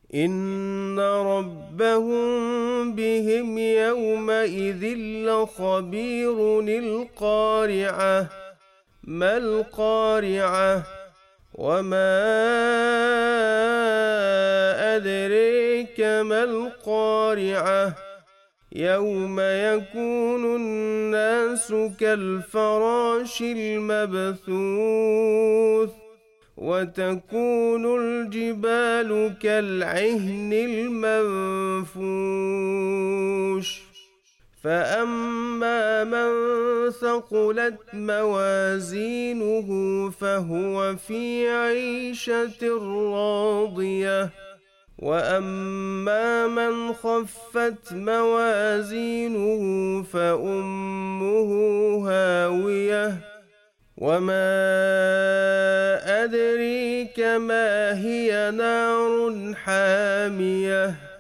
إن ربهم بهم يومئذ لخبير. القارعة ما القارعة وما أدريك ما القارعة يوم يكون الناس كالفراش المبثوث وتكون الجبال كالعهن المنفوش فأما من ثقلت موازينه فهو في عيشة راضية وأما من خفت موازينه فأمه هاوية وما أدريك ما هي نار حامية